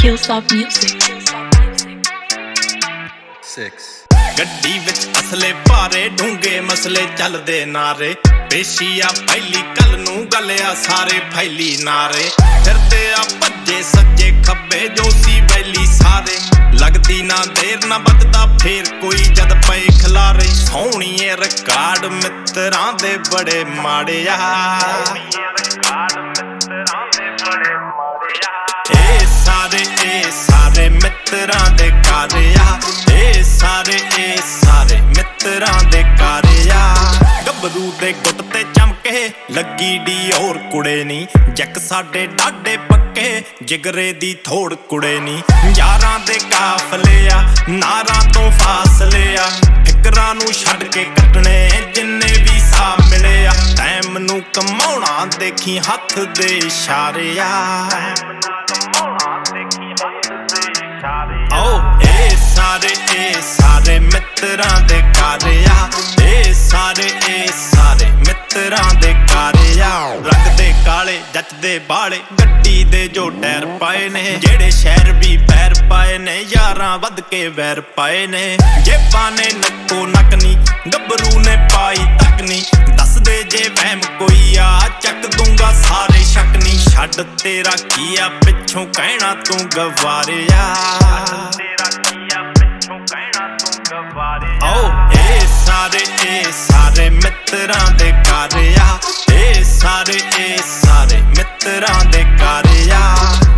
Hillsop Music. 6 ਗੱਡੀ ਵਿੱਚ ਅਸਲੇ ਭਾਰੇ ਡੂੰਗੇ ਮਸਲੇ ਚੱਲਦੇ ਨਾਰੇ ਪੇਸ਼ੀਆ ਪਹਿਲੀ ਕੱਲ ਨੂੰ ਗੱਲਿਆ ਸਾਰੇ ਫੈਲੀ ਨਾਰੇ ਫਿਰਦੇ ਆ ਭੱਜੇ ਸੱਜੇ ਖੱਬੇ ਜੋਸੀ ਵੈਲੀ ਸਾਰੇ ਲੱਗਦੀ ਨਾ ਦੇਰ ਨਾ ਵੱਜਦਾ ਫੇਰ ਕੋਈ ਜਦ ਪਏ ਖਿਲਾਰੇ ਸੋਹਣੀਏ ਰਿਕਾਰਡ ਮਿੱਤਰਾਂ ਦੇ ਬੜੇ ਮਾੜੇ ਆ ਇਹ ਸਾਰੇ ਮਿੱਤਰਾਂ ਦੇ ਕਾਰੇ ਆ ਇਹ ਸਾਰੇ ਮਿੱਤਰਾਂ ਦੇ ਕਾਰੇ ਆ ਗੱਭਰੂ ਦੇ ਗੁੱਟ ਤੇ ਚਮਕੇ ਲੱਗੀ ਡੀ ਹੋਰ ਕੁੜੇ ਨੀ ਜੱਕ ਸਾਡੇ ਡਾਡੇ ਪੱਕੇ ਜਿਗਰੇ ਦੀ ਥੋੜ ਕੁੜੇ ਨੀ ਯਾਰਾਂ ਦੇ ਕਾਫਲੇ ਆ ਨਾਰਾਂ ਤੋਂ ਫਾਸਲੇ ਆ ਫਿਕਰਾਂ ਨੂੰ ਛੱਡ ਕੇ ਕੱਟਣੇ ਜਿੰਨੇ ਵੀ ਸਾਹ ਮਿਲੇ ਆ ਟਾਈਮ ਨੂੰ ਕਮਾਉਣਾ ਦੇਖੀ ਹੱਥ ਦੇ ਇਸ਼ਾਰੇ ਆ ਇਹ ਸਾਰੇ ਮਿੱਤਰਾਂ ਦੇ ਕਾਰੇ ਆ ਇਹ ਸਾਰੇ ਮਿੱਤਰਾਂ ਦੇ ਕਾਰੇ ਆ ਰੰਗ ਦੇ ਕਾਲੇ ਜੱਚਦੇ ਬਾਲੇ ਗੱਡੀ ਦੇ ਜੋ ਟਾਇਰ ਪਾਏ ਨੇ ਜਿਹੜੇ ਸ਼ਹਿਰ ਵੀ ਪੈਰ ਪਾਏ ਨੇ ਯਾਰਾਂ ਵੱਧ ਕੇ ਵੈਰ ਪਾਏ ਨੇ ਜੇਬਾਂ ਨੇ ਨੱਕੋ ਨੱਕ ਨੀ ਗੱਭਰੂ ਨੇ ਪਾਈ ਤੱਕ ਨੀ ਦੱਸਦੇ ਜੇ ਵਹਿਮ ਕੋਈ ਆ ਚੱਕ ਦੂੰਗਾ ਸਾਰੇ ਸ਼ੱਕ ਨੀ ਛੱਡ ਤੇਰਾ ਕੀ ਆ ਪਿੱਛੋਂ ਕਹਿਣਾ ਤੂੰ ਗਵਾਰਿਆ ਇਹ ਸਾਰੇ ਮਿੱਤਰਾਂ ਦੇ ਕਾਰੇ ਆ ਇਹ ਸਾਰੇ ਮਿੱਤਰਾਂ ਦੇ ਕਾਰੇ ਆ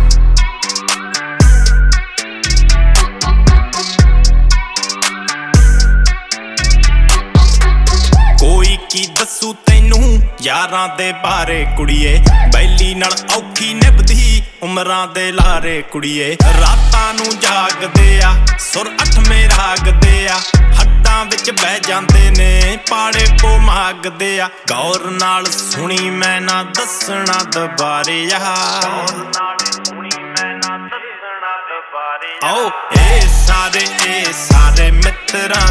ਕੋਈ ਕੀ ਦੱਸੂ ਤੈਨੂੰ ਯਾਰਾਂ ਦੇ ਬਾਰੇ ਕੁੜੀਏ ਬੈਲੀ ਨਾਲ ਔਖੀ ਨਿਭਦੀ ਉਮਰਾਂ ਦੇ ਲਾਰੇ ਕੁੜੀਏ ਰਾਤਾਂ ਨੂੰ ਜਾਗਦੇ ਆ ਸੁਰ ਅੱਠਵੇਂ ਰਾਗਦੇ ਆ ਹੱਡਾਂ ਵਿੱਚ ਬਹਿ ਜਾਂਦੇ ਨੇ ਪਾੜੇ ਪੋ ਮਾਗਦੇ ਆ ਗੌਰ ਨਾਲ ਸੁਣੀ ਮੈਂ ਨਾ ਦੱਸਣਾ ਦੁਬਾਰੇ ਆ ਇਹ ਸਾਰੇ ਮਿੱਤਰਾਂ